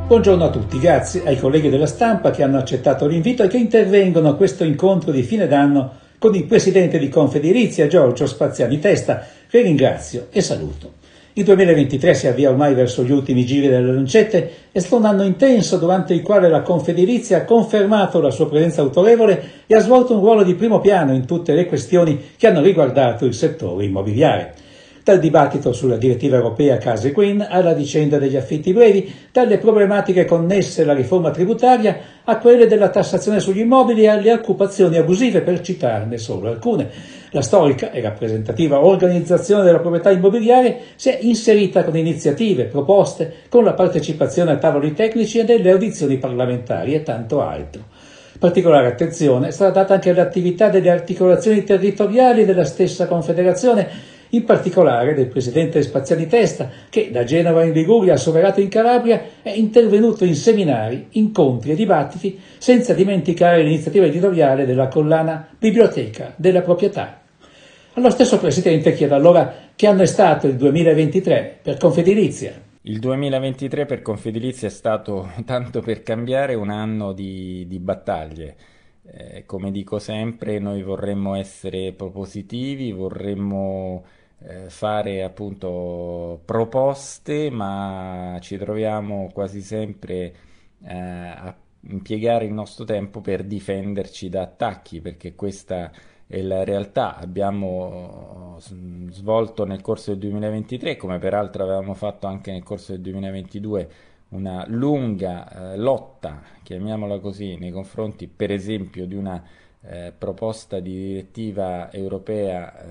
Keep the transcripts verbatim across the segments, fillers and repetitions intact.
Buongiorno a tutti, grazie ai colleghi della stampa che hanno accettato l'invito e che intervengono a questo incontro di fine d'anno con il presidente di Confedilizia, Giorgio Spaziani Testa, che ringrazio e saluto. Il duemilaventitré si avvia ormai verso gli ultimi giri delle lancette e sta un anno intenso durante il quale la Confedilizia ha confermato la sua presenza autorevole e ha svolto un ruolo di primo piano in tutte le questioni che hanno riguardato il settore immobiliare. Dal dibattito sulla direttiva europea Case Green alla vicenda degli affitti brevi, dalle problematiche connesse alla riforma tributaria a quelle della tassazione sugli immobili e alle occupazioni abusive, per citarne solo alcune. La storica e rappresentativa organizzazione della proprietà immobiliare si è inserita con iniziative, proposte, con la partecipazione a tavoli tecnici e delle audizioni parlamentari e tanto altro. Particolare attenzione sarà data anche all'attività delle articolazioni territoriali della stessa Confederazione, in particolare del presidente Spaziani Testa, che da Genova in Liguria a Soverato in Calabria è intervenuto in seminari, incontri e dibattiti, senza dimenticare l'iniziativa editoriale della collana Biblioteca della Proprietà. Allo stesso presidente chiedo allora che anno è stato il duemilaventitré per Confedilizia. Il duemilaventitré per Confedilizia è stato, tanto per cambiare, un anno di, di battaglie. Eh, come dico sempre, noi vorremmo essere propositivi, vorremmo eh, fare appunto proposte, ma ci troviamo quasi sempre eh, a impiegare il nostro tempo per difenderci da attacchi, perché questa è la realtà. Abbiamo svolto nel corso del duemilaventitré, come peraltro avevamo fatto anche nel corso del duemilaventidue, una lunga eh, lotta, chiamiamola così, nei confronti per esempio di una eh, proposta di direttiva europea eh,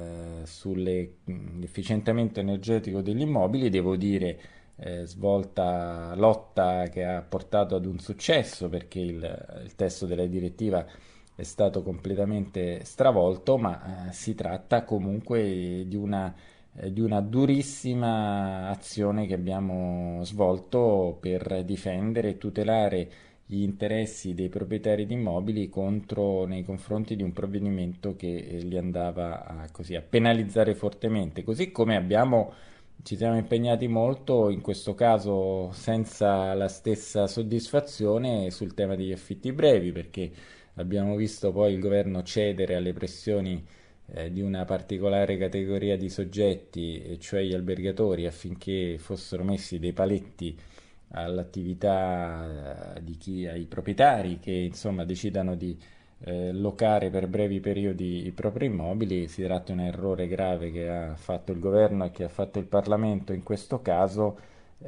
sull'efficientamento energetico degli immobili. Devo dire eh, svolta lotta che ha portato ad un successo, perché il, il testo della direttiva è stato completamente stravolto, ma eh, si tratta comunque di una di una durissima azione che abbiamo svolto per difendere e tutelare gli interessi dei proprietari di immobili contro, nei confronti di un provvedimento che li andava a, così, a penalizzare fortemente, così come abbiamo, ci siamo impegnati molto, in questo caso senza la stessa soddisfazione, sul tema degli affitti brevi, perché abbiamo visto poi il governo cedere alle pressioni Eh, di una particolare categoria di soggetti, e cioè gli albergatori, affinché fossero messi dei paletti all'attività eh, di chi, ai proprietari che insomma decidano di eh, locare per brevi periodi i propri immobili. Si tratta di un errore grave che ha fatto il governo e che ha fatto il Parlamento in questo caso,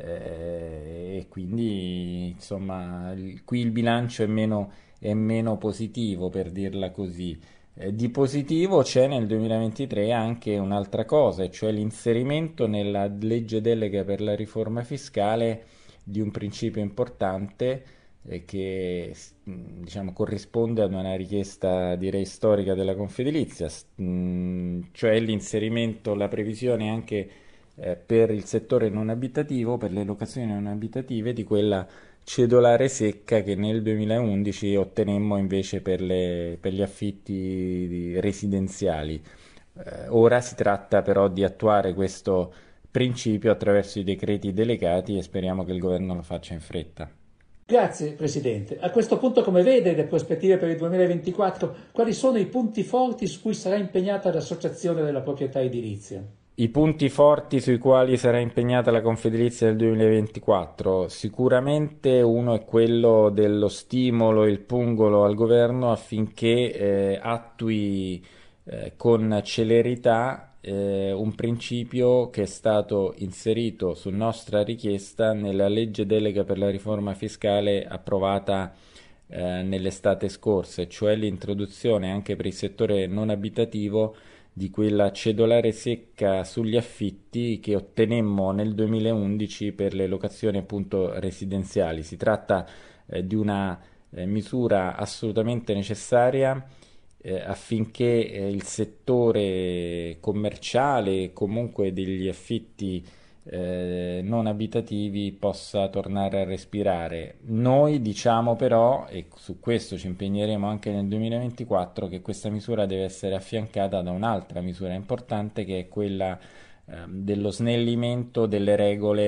eh, e quindi insomma il, qui il bilancio è meno, è meno positivo, per dirla così. Di positivo c'è nel duemilaventitré anche un'altra cosa, e cioè l'inserimento nella legge delega per la riforma fiscale di un principio importante eh, che diciamo corrisponde ad una richiesta, direi, storica della Confedilizia, mh, cioè l'inserimento, la previsione anche eh, per il settore non abitativo, per le locazioni non abitative, di quella cedolare secca che nel duemilaundici ottenemmo invece per, le, per gli affitti residenziali. Eh, ora si tratta però di attuare questo principio attraverso i decreti delegati e speriamo che il governo lo faccia in fretta. Grazie Presidente. A questo punto, come vede le prospettive per il duemilaventiquattro? Quali sono i punti forti su cui sarà impegnata l'Associazione della Proprietà Edilizia? I punti forti sui quali sarà impegnata la Confedilizia nel duemilaventiquattro, sicuramente uno è quello dello stimolo e il pungolo al governo affinché eh, attui eh, con celerità eh, un principio che è stato inserito su nostra richiesta nella legge delega per la riforma fiscale approvata eh, nell'estate scorsa, cioè l'introduzione anche per il settore non abitativo di quella cedolare secca sugli affitti che ottenemmo nel duemilaundici per le locazioni appunto residenziali. Si tratta eh, di una eh, misura assolutamente necessaria eh, affinché eh, il settore commerciale e comunque degli affitti eh, non abitativi possa tornare a respirare. Noi diciamo però, e su questo ci impegneremo anche nel duemilaventiquattro, che questa misura deve essere affiancata da un'altra misura importante, che è quella eh, dello snellimento delle regole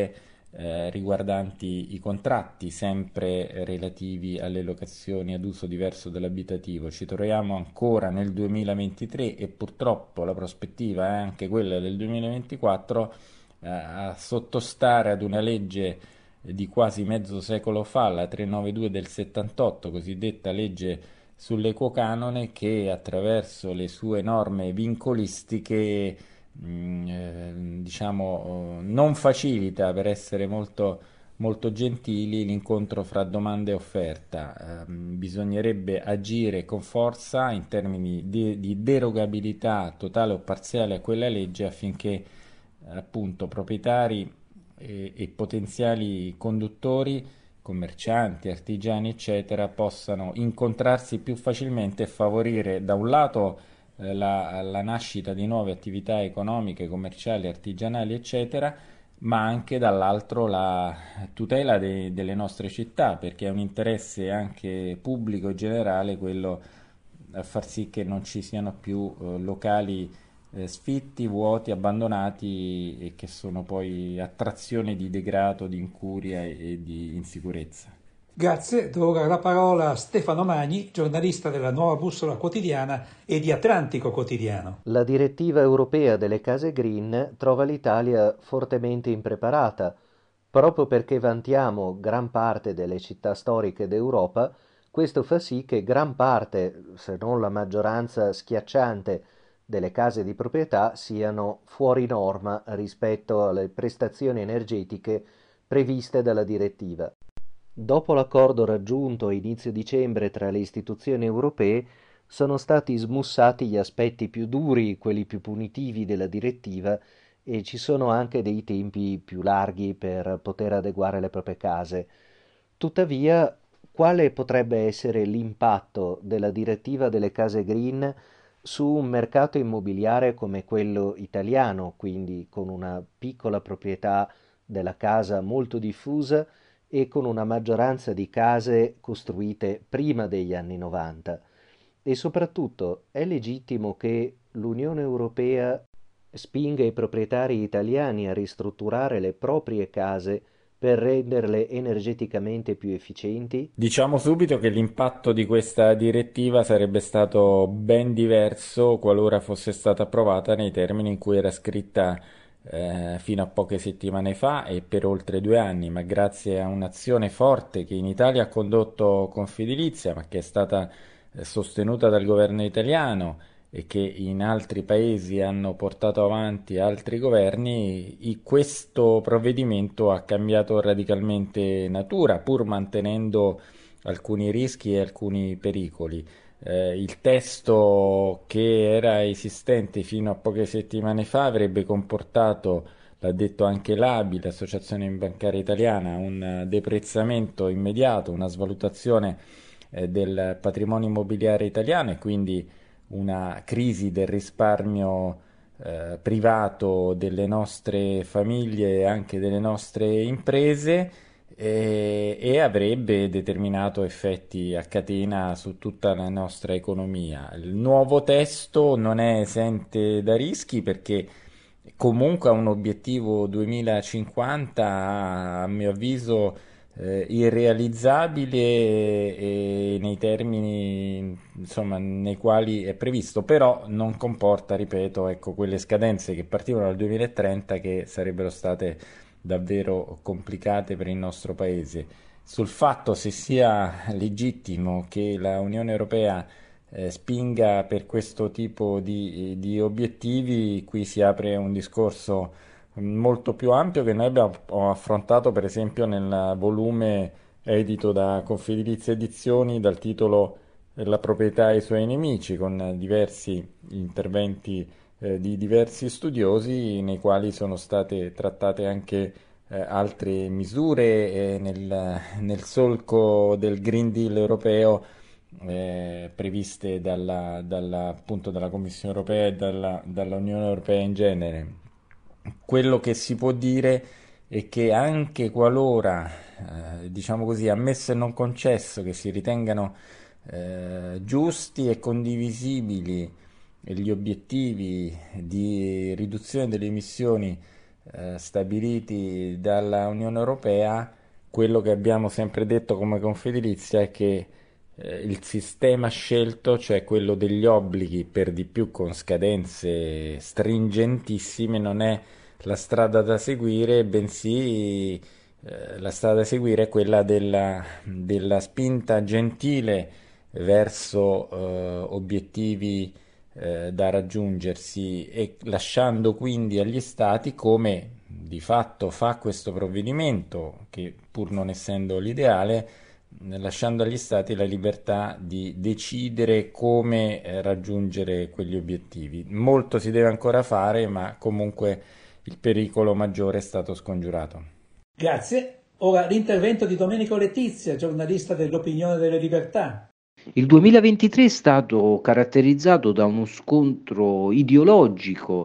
eh, riguardanti i contratti, sempre relativi alle locazioni ad uso diverso dell'abitativo. Ci troviamo ancora nel duemilaventitré e purtroppo la prospettiva è anche quella del duemilaventiquattro, eh, a sottostare ad una legge di quasi mezzo secolo fa, la trecentonovantadue del settantotto, cosiddetta legge sull'equo canone, che attraverso le sue norme vincolistiche mh, eh, diciamo non facilita, per essere molto, molto gentili, l'incontro fra domanda e offerta. Eh, bisognerebbe agire con forza in termini di, di derogabilità totale o parziale a quella legge, affinché appunto proprietari e, e potenziali conduttori, commercianti, artigiani, eccetera, possano incontrarsi più facilmente e favorire da un lato eh, la, la nascita di nuove attività economiche, commerciali, artigianali, eccetera, ma anche dall'altro la tutela de- delle nostre città, perché è un interesse anche pubblico e generale quello a far sì che non ci siano più eh, locali eh, sfitti, vuoti, abbandonati, e che sono poi attrazione di degrado, di incuria e, e di insicurezza. Grazie, do ora la parola a Stefano Magni, giornalista della Nuova Bussola Quotidiana e di Atlantico Quotidiano. La direttiva europea delle case green trova l'Italia fortemente impreparata, proprio perché vantiamo gran parte delle città storiche d'Europa. Questo fa sì che gran parte, se non la maggioranza schiacciante, delle case di proprietà siano fuori norma rispetto alle prestazioni energetiche previste dalla direttiva. Dopo l'accordo raggiunto a inizio dicembre tra le istituzioni europee, sono stati smussati gli aspetti più duri, quelli più punitivi della direttiva, e ci sono anche dei tempi più larghi per poter adeguare le proprie case. Tuttavia, quale potrebbe essere l'impatto della direttiva delle case green su un mercato immobiliare come quello italiano, quindi con una piccola proprietà della casa molto diffusa e con una maggioranza di case costruite prima degli anni novanta? E soprattutto, è legittimo che l'Unione Europea spinga i proprietari italiani a ristrutturare le proprie case per renderle energeticamente più efficienti? Diciamo subito che l'impatto di questa direttiva sarebbe stato ben diverso qualora fosse stata approvata nei termini in cui era scritta eh, fino a poche settimane fa e per oltre due anni, ma grazie a un'azione forte che in Italia ha condotto Confedilizia, ma che è stata eh, sostenuta dal governo italiano e che in altri paesi hanno portato avanti altri governi, i- questo provvedimento ha cambiato radicalmente natura, pur mantenendo alcuni rischi e alcuni pericoli. Eh, il testo che era esistente fino a poche settimane fa avrebbe comportato, l'ha detto anche l'A B I, l'Associazione Bancaria Italiana, un deprezzamento immediato, una svalutazione eh, del patrimonio immobiliare italiano, e quindi una crisi del risparmio eh, privato delle nostre famiglie e anche delle nostre imprese, e, e avrebbe determinato effetti a catena su tutta la nostra economia. Il nuovo testo non è esente da rischi, perché comunque ha un obiettivo duemilacinquanta, a mio avviso, eh, irrealizzabile e, e nei termini insomma nei quali è previsto, però non comporta, ripeto, ecco, quelle scadenze che partivano dal duemilatrenta, che sarebbero state davvero complicate per il nostro paese. Sul fatto se sia legittimo che la Unione Europea eh, spinga per questo tipo di, di obiettivi, qui si apre un discorso molto più ampio, che noi abbiamo affrontato per esempio nel volume edito da Confedilizia Edizioni dal titolo La proprietà e i suoi nemici, con diversi interventi eh, di diversi studiosi, nei quali sono state trattate anche eh, altre misure eh, nel, nel solco del Green Deal europeo, eh, previste dalla, dalla, appunto, dalla Commissione europea e dalla, dalla Unione Europea in genere. Quello che si può dire è che anche qualora, eh, diciamo così, ammesso e non concesso che si ritengano eh, giusti e condivisibili gli obiettivi di riduzione delle emissioni eh, stabiliti dalla Unione Europea, quello che abbiamo sempre detto come Confedilizia è che eh, il sistema scelto, cioè quello degli obblighi per di più con scadenze stringentissime, non è la strada da seguire, bensì eh, la strada da seguire è quella della, della spinta gentile verso eh, obiettivi eh, da raggiungersi e lasciando quindi agli stati, come di fatto fa questo provvedimento, che pur non essendo l'ideale, lasciando agli stati la libertà di decidere come eh, raggiungere quegli obiettivi. Molto si deve ancora fare, ma comunque il pericolo maggiore è stato scongiurato. Grazie. Ora l'intervento di Domenico Letizia, giornalista dell'Opinione delle Libertà. Il duemilaventitré è stato caratterizzato da uno scontro ideologico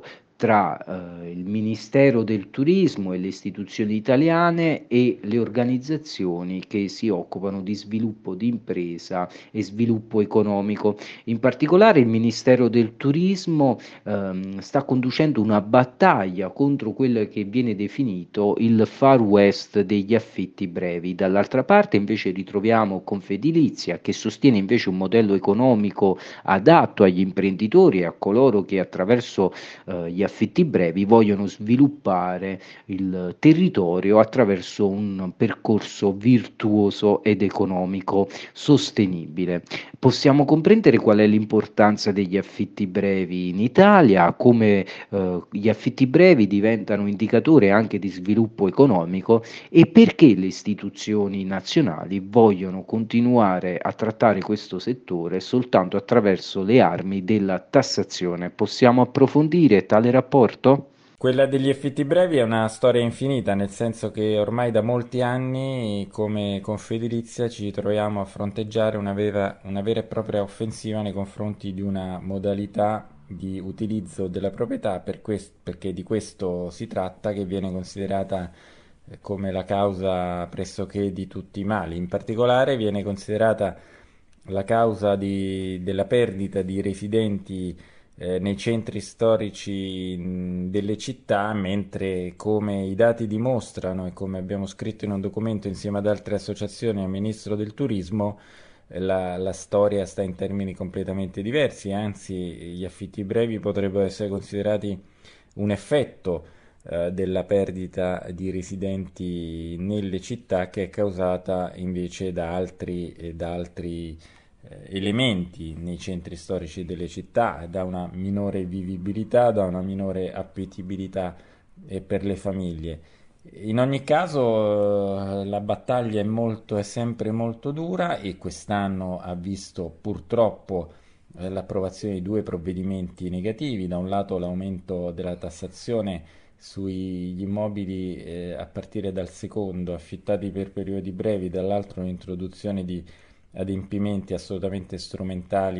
tra eh, il Ministero del Turismo e le istituzioni italiane e le organizzazioni che si occupano di sviluppo di impresa e sviluppo economico. In particolare il Ministero del Turismo ehm, sta conducendo una battaglia contro quello che viene definito il Far West degli affitti brevi. Dall'altra parte invece ritroviamo Confedilizia, che sostiene invece un modello economico adatto agli imprenditori e a coloro che attraverso eh, gli affitti brevi vogliono sviluppare il territorio attraverso un percorso virtuoso ed economico sostenibile. Possiamo comprendere qual è l'importanza degli affitti brevi in Italia, come eh, gli affitti brevi diventano indicatore anche di sviluppo economico e perché le istituzioni nazionali vogliono continuare a trattare questo settore soltanto attraverso le armi della tassazione. Possiamo approfondire tale rapporto? Quella degli affitti brevi è una storia infinita, nel senso che ormai da molti anni, come Confedilizia, ci troviamo a fronteggiare una vera, una vera e propria offensiva nei confronti di una modalità di utilizzo della proprietà, per quest- perché di questo si tratta, che viene considerata eh, come la causa pressoché di tutti i mali. In particolare viene considerata la causa di- della perdita di residenti eh, nei centri storici mh, delle città, mentre come i dati dimostrano e come abbiamo scritto in un documento insieme ad altre associazioni al Ministro del Turismo, eh, la, la storia sta in termini completamente diversi, anzi gli affitti brevi potrebbero essere considerati un effetto eh, della perdita di residenti nelle città, che è causata invece da altri, eh, da altri eh, elementi nei centri storici delle città, da una minore vivibilità, da una minore appetibilità eh, per le famiglie. In ogni caso, eh, la battaglia è, molto, è sempre molto dura e quest'anno ha visto purtroppo eh, l'approvazione di due provvedimenti negativi: da un lato l'aumento della tassazione sugli immobili eh, a partire dal secondo affittati per periodi brevi, dall'altro l'introduzione di adempimenti assolutamente strumentali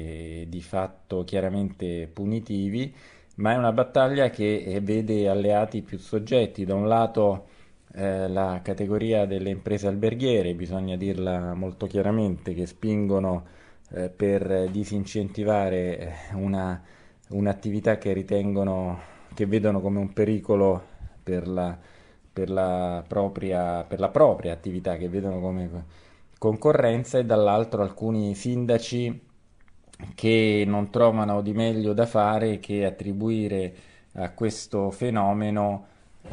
e di fatto chiaramente punitivi, ma è una battaglia che eh, vede alleati più soggetti. Da un lato eh, la categoria delle imprese alberghiere, bisogna dirla molto chiaramente, che spingono eh, per disincentivare eh, una, un'attività che ritengono, che vedono come un pericolo per la, per la propria, per la propria attività, che vedono come concorrenza, e dall'altro alcuni sindaci che non trovano di meglio da fare che attribuire a questo fenomeno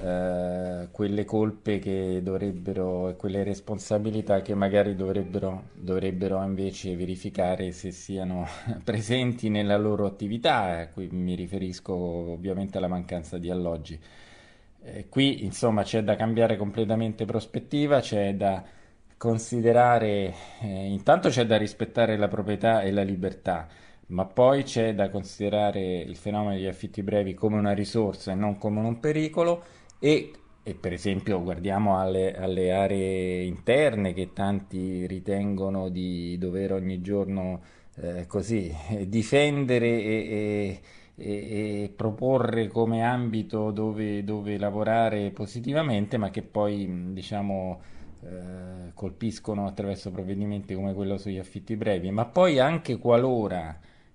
eh, quelle colpe che dovrebbero e quelle responsabilità che magari dovrebbero, dovrebbero invece verificare se siano presenti nella loro attività. Qui mi riferisco ovviamente alla mancanza di alloggi. Eh, qui insomma c'è da cambiare completamente prospettiva, c'è da considerare, eh, intanto c'è da rispettare la proprietà e la libertà, ma poi c'è da considerare il fenomeno degli affitti brevi come una risorsa e non come un pericolo, e, e per esempio guardiamo alle, alle aree interne, che tanti ritengono di dover ogni giorno eh, così eh, difendere e, e, e- e proporre come ambito dove, dove lavorare positivamente, ma che poi mh, diciamo eh, colpiscono attraverso provvedimenti come quello sugli affitti brevi. Ma poi anche qualora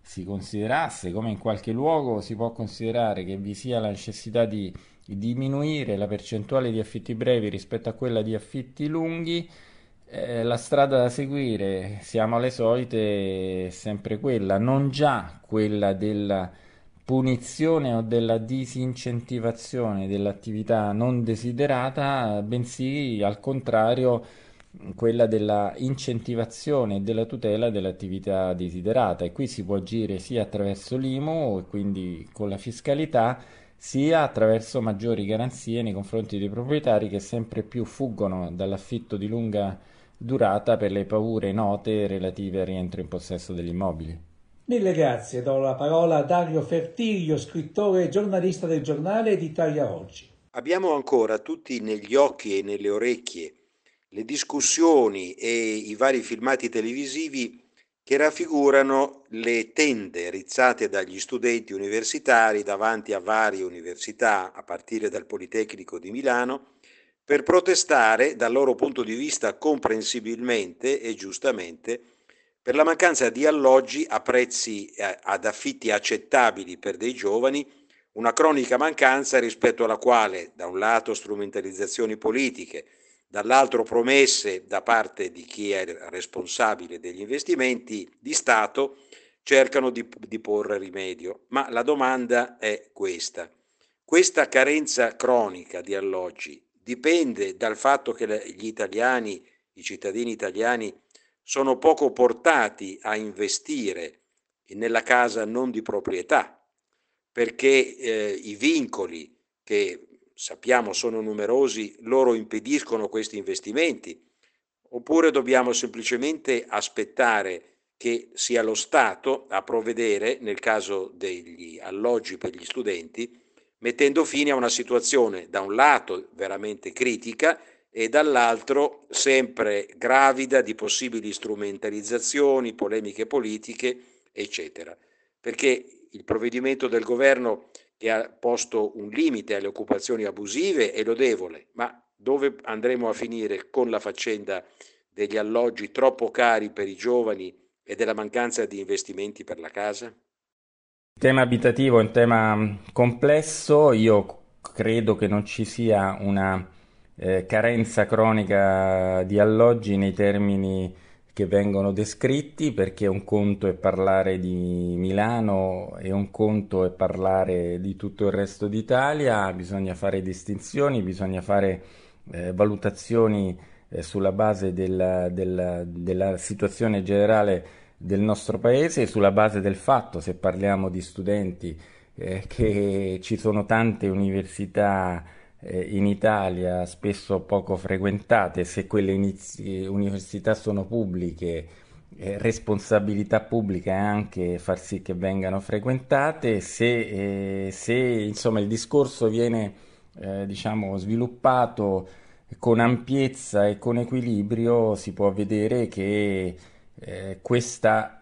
si considerasse, come in qualche luogo si può considerare che vi sia la necessità di diminuire la percentuale di affitti brevi rispetto a quella di affitti lunghi, eh, la strada da seguire, siamo alle solite, è sempre quella, non già quella della punizione o della disincentivazione dell'attività non desiderata, bensì al contrario quella della incentivazione e della tutela dell'attività desiderata. E qui si può agire sia attraverso l'I M U, e quindi con la fiscalità, sia attraverso maggiori garanzie nei confronti dei proprietari che sempre più fuggono dall'affitto di lunga durata per le paure note relative al rientro in possesso degli immobili. Mille grazie, do la parola a Dario Fertiglio, scrittore e giornalista del giornale d'Italia Oggi. Abbiamo ancora tutti negli occhi e nelle orecchie le discussioni e i vari filmati televisivi che raffigurano le tende rizzate dagli studenti universitari davanti a varie università, a partire dal Politecnico di Milano, per protestare, dal loro punto di vista comprensibilmente e giustamente, per la mancanza di alloggi a prezzi ad affitti accettabili per dei giovani, una cronica mancanza rispetto alla quale, da un lato, strumentalizzazioni politiche, dall'altro promesse da parte di chi è responsabile degli investimenti di Stato cercano di, di porre rimedio. Ma la domanda è questa. Questa carenza cronica di alloggi dipende dal fatto che gli italiani, i cittadini italiani, sono poco portati a investire nella casa non di proprietà, perché eh, i vincoli che sappiamo sono numerosi loro impediscono questi investimenti, oppure dobbiamo semplicemente aspettare che sia lo Stato a provvedere nel caso degli alloggi per gli studenti, mettendo fine a una situazione da un lato veramente critica e dall'altro sempre gravida di possibili strumentalizzazioni, polemiche politiche, eccetera. Perché il provvedimento del governo che ha posto un limite alle occupazioni abusive è lodevole, ma dove andremo a finire con la faccenda degli alloggi troppo cari per i giovani e della mancanza di investimenti per la casa? Il tema abitativo è un tema complesso, io credo che non ci sia una eh, carenza cronica di alloggi nei termini che vengono descritti, perché un conto è parlare di Milano e un conto è parlare di tutto il resto d'Italia, bisogna fare distinzioni, bisogna fare eh, valutazioni eh, sulla base della, della, della situazione generale del nostro paese, sulla base del fatto, se parliamo di studenti, eh, che ci sono tante università eh, in Italia spesso poco frequentate, se quelle inizi- università sono pubbliche, eh, responsabilità pubblica è anche far sì che vengano frequentate, se, eh, se insomma il discorso viene eh, diciamo sviluppato con ampiezza e con equilibrio, si può vedere che Eh, questa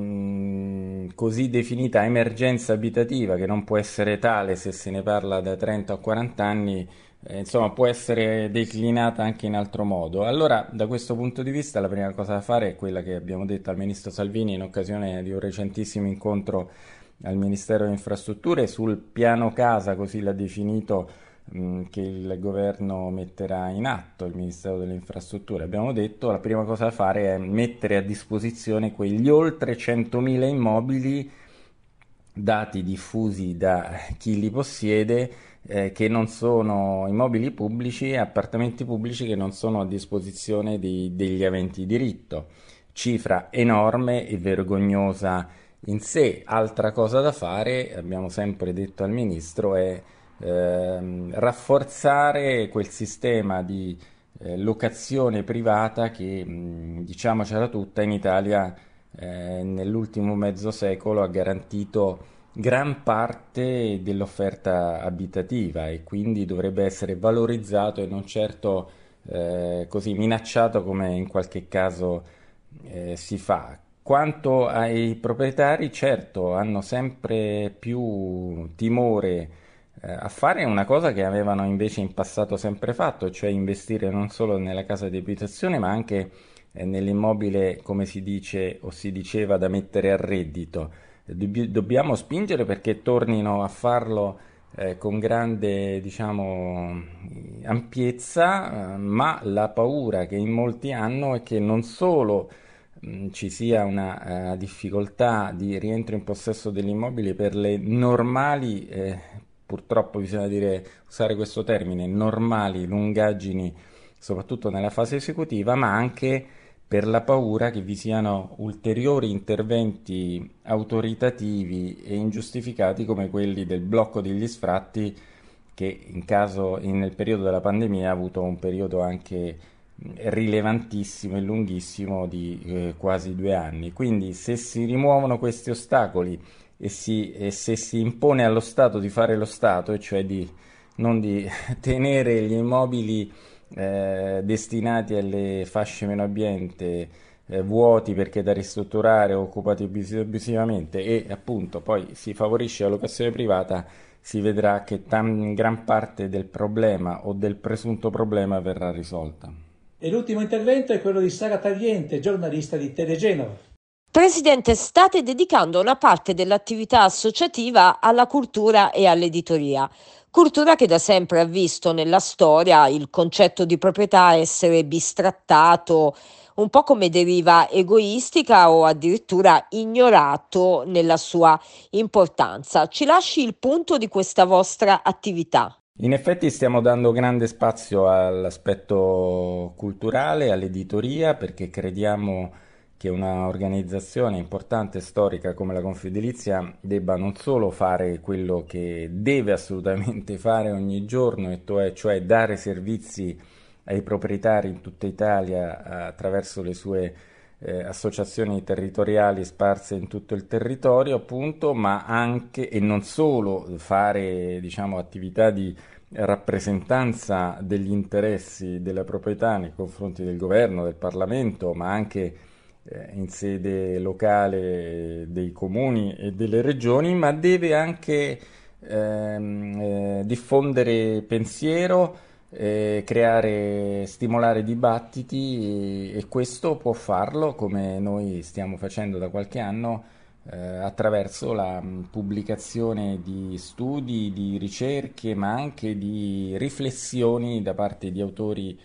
mh, così definita emergenza abitativa, che non può essere tale se se ne parla da trenta o quaranta anni, eh, insomma può essere declinata anche in altro modo. Allora, da questo punto di vista, la prima cosa da fare è quella che abbiamo detto al ministro Salvini in occasione di un recentissimo incontro al Ministero delle Infrastrutture sul piano casa, così l'ha definito, che il governo metterà in atto, il Ministero delle Infrastrutture. Abbiamo detto la prima cosa da fare è mettere a disposizione quegli oltre centomila immobili, dati diffusi da chi li possiede, eh, che non sono immobili pubblici, appartamenti pubblici che non sono a disposizione di, degli aventi diritto. Cifra enorme e vergognosa in sé. Altra cosa da fare, abbiamo sempre detto al Ministro, è Ehm, rafforzare quel sistema di eh, locazione privata che, mh, diciamocela tutta, in Italia eh, nell'ultimo mezzo secolo ha garantito gran parte dell'offerta abitativa e quindi dovrebbe essere valorizzato e non certo eh, così minacciato come in qualche caso eh, si fa. Quanto ai proprietari, certo, hanno sempre più timore a fare una cosa che avevano invece in passato sempre fatto, cioè investire non solo nella casa di abitazione ma anche eh, nell'immobile, come si dice o si diceva, da mettere a reddito. dobbiamo spingere perché tornino a farlo eh, con grande, diciamo, ampiezza, eh, ma la paura che in molti hanno è che non solo mh, ci sia una uh, difficoltà di rientro in possesso dell'immobile per le normali, eh, purtroppo bisogna dire, usare questo termine, normali lungaggini, soprattutto nella fase esecutiva, ma anche per la paura che vi siano ulteriori interventi autoritativi e ingiustificati come quelli del blocco degli sfratti che in caso, in, nel periodo della pandemia ha avuto un periodo anche rilevantissimo e lunghissimo di eh, quasi due anni. Quindi se si rimuovono questi ostacoli e, si, e se si impone allo Stato di fare lo Stato, e cioè di non di tenere gli immobili Eh, destinati alle fasce meno abbienti eh, vuoti perché da ristrutturare o occupati abusivamente e appunto poi si favorisce la locazione privata, si vedrà che tan- gran parte del problema o del presunto problema verrà risolta. E l'ultimo intervento è quello di Sara Tagliente, giornalista di Telegenova. Presidente, state dedicando una parte dell'attività associativa alla cultura e all'editoria. Cultura che da sempre ha visto nella storia il concetto di proprietà essere bistrattato, un po' come deriva egoistica o addirittura ignorato nella sua importanza. Ci lasci il punto di questa vostra attività? In effetti stiamo dando grande spazio all'aspetto culturale, all'editoria, perché crediamo che una organizzazione importante e storica come la Confedilizia debba non solo fare quello che deve assolutamente fare ogni giorno, e cioè, cioè dare servizi ai proprietari in tutta Italia attraverso le sue eh, associazioni territoriali sparse in tutto il territorio, appunto, ma anche e non solo fare, diciamo, attività di rappresentanza degli interessi della proprietà nei confronti del governo, del Parlamento, ma anche in sede locale dei comuni e delle regioni, ma deve anche ehm, eh, diffondere pensiero, eh, creare, stimolare dibattiti e, e questo può farlo, come noi stiamo facendo da qualche anno, eh, attraverso la mh, pubblicazione di studi, di ricerche, ma anche di riflessioni da parte di autori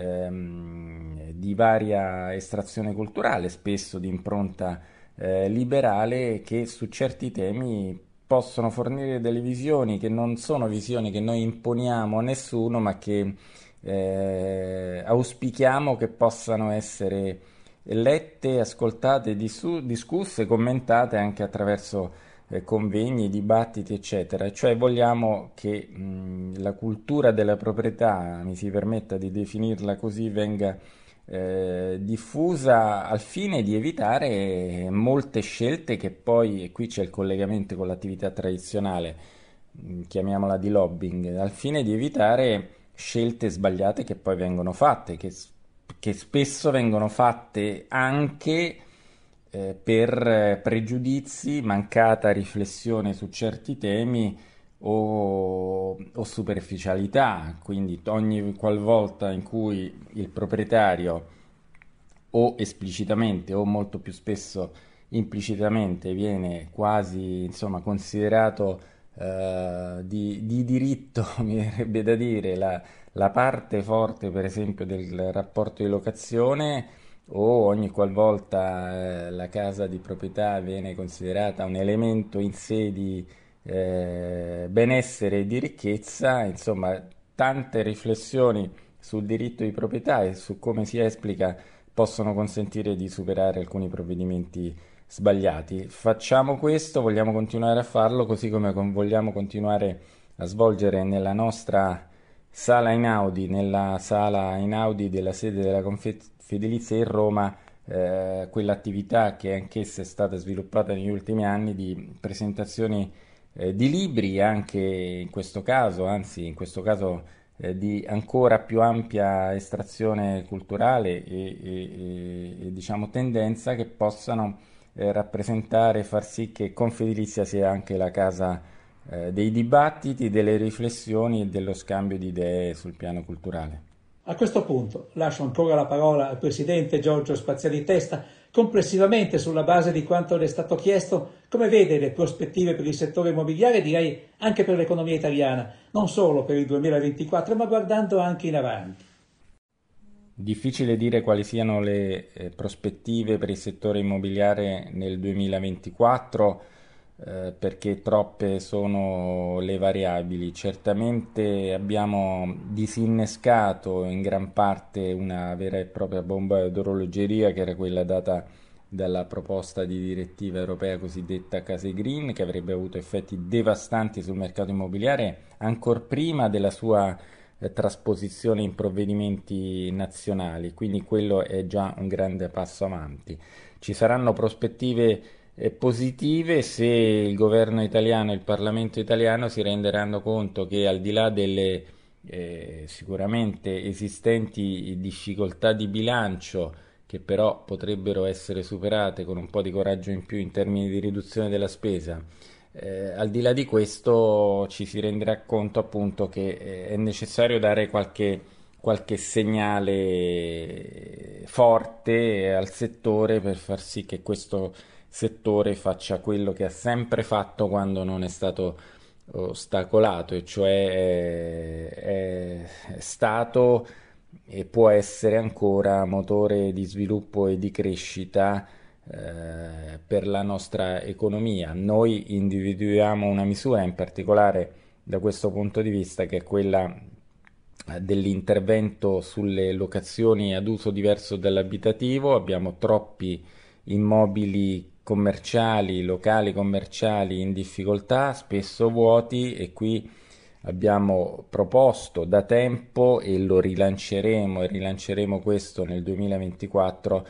Ehm, di varia estrazione culturale, spesso di impronta eh, liberale, che su certi temi possono fornire delle visioni che non sono visioni che noi imponiamo a nessuno, ma che eh, auspichiamo che possano essere lette, ascoltate, dissu- discusse, commentate anche attraverso eh, convegni, dibattiti, eccetera. Cioè vogliamo che mh, la cultura della proprietà, mi si permetta di definirla così, venga eh, diffusa al fine di evitare molte scelte che poi, e qui c'è il collegamento con l'attività tradizionale, mh, chiamiamola di lobbying, al fine di evitare scelte sbagliate che poi vengono fatte, che, che spesso vengono fatte anche Eh, per pregiudizi, mancata riflessione su certi temi o, o superficialità, quindi ogni qualvolta in cui il proprietario o esplicitamente o molto più spesso implicitamente viene quasi, insomma, considerato eh, di, di diritto, mi verrebbe da dire, la, la parte forte per esempio del rapporto di locazione, o ogni qualvolta eh, la casa di proprietà viene considerata un elemento in sé di eh, benessere e di ricchezza, insomma tante riflessioni sul diritto di proprietà e su come si esplica possono consentire di superare alcuni provvedimenti sbagliati. Facciamo questo, vogliamo continuare a farlo, così come con- vogliamo continuare a svolgere nella nostra sala Einaudi, nella sala Einaudi della sede della Confedilizia in Roma, eh, quell'attività che anch'essa è stata sviluppata negli ultimi anni di presentazioni eh, di libri, anche in questo caso, anzi in questo caso eh, di ancora più ampia estrazione culturale e, e, e, e diciamo tendenza, che possano eh, rappresentare e far sì che Confedilizia sia anche la casa eh, dei dibattiti, delle riflessioni e dello scambio di idee sul piano culturale. A questo punto lascio ancora la parola al presidente Giorgio Spaziani Testa Complessivamente, sulla base di quanto le è stato chiesto, come vede le prospettive per il settore immobiliare, direi anche per l'economia italiana, non solo per il duemilaventiquattro, ma guardando anche in avanti? Difficile dire quali siano le eh, prospettive per il settore immobiliare nel duemilaventiquattro, eh, perché troppe sono le variabili. Certamente abbiamo disinnescato in gran parte una vera e propria bomba d'orologeria, che era quella data dalla proposta di direttiva europea cosiddetta Case Green, che avrebbe avuto effetti devastanti sul mercato immobiliare ancor prima della sua eh, trasposizione in provvedimenti nazionali, quindi quello è già un grande passo avanti. Ci saranno prospettive eh, positive se il governo italiano e il Parlamento italiano si renderanno conto che, al di là delle eh, sicuramente esistenti difficoltà di bilancio, che però potrebbero essere superate con un po' di coraggio in più in termini di riduzione della spesa, eh, al di là di questo ci si renderà conto appunto che eh, è necessario dare qualche, qualche segnale forte al settore per far sì che questo settore faccia quello che ha sempre fatto quando non è stato ostacolato, e cioè è, è stato e può essere ancora motore di sviluppo e di crescita eh, per la nostra economia. Noi individuiamo una misura in particolare da questo punto di vista, che è quella dell'intervento sulle locazioni ad uso diverso dall'abitativo. Abbiamo troppi immobili commerciali, locali commerciali in difficoltà, spesso vuoti, e qui abbiamo proposto da tempo, e lo rilanceremo e rilanceremo questo nel duemilaventiquattro,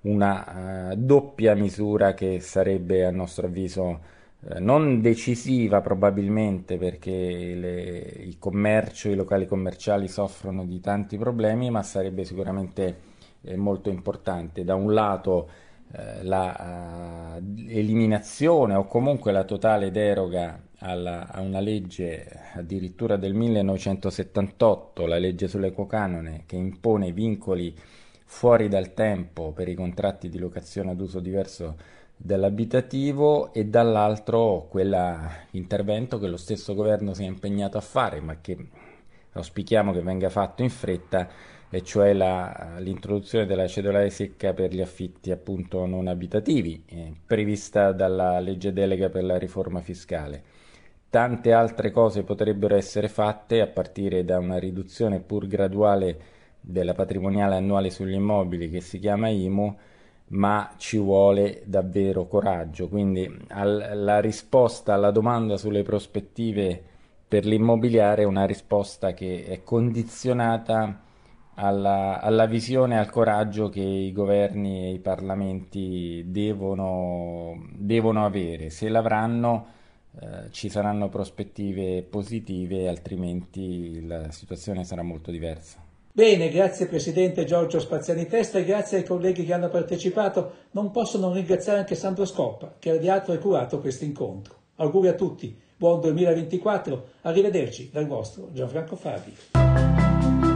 una uh, doppia misura che sarebbe, a nostro avviso, eh, non decisiva probabilmente, perché le, il commercio, i locali commerciali soffrono di tanti problemi, ma sarebbe sicuramente eh, molto importante. Da un lato eh, la uh, eliminazione o comunque la totale deroga alla, a una legge addirittura del millenovecentosettantotto, la legge sull'equo canone, che impone vincoli fuori dal tempo per i contratti di locazione ad uso diverso dall'abitativo, e dall'altro quell'intervento che lo stesso governo si è impegnato a fare, ma che auspichiamo che venga fatto in fretta, e cioè la, l'introduzione della cedolare secca per gli affitti appunto non abitativi, eh, prevista dalla legge delega per la riforma fiscale. Tante altre cose potrebbero essere fatte, a partire da una riduzione pur graduale della patrimoniale annuale sugli immobili, che si chiama I M U, ma ci vuole davvero coraggio. Quindi al, la risposta alla domanda sulle prospettive per l'immobiliare è una risposta che è condizionata alla, alla visione e al coraggio che i governi e i parlamenti devono, devono avere. Se l'avranno, eh, ci saranno prospettive positive, altrimenti la situazione sarà molto diversa. Bene, grazie Presidente Giorgio Spaziani Testa, e grazie ai colleghi che hanno partecipato. Non posso non ringraziare anche Sandro Scoppa, che ha ideato e curato questo incontro. Auguri a tutti, buon duemilaventiquattro, arrivederci dal vostro Gianfranco Fabi.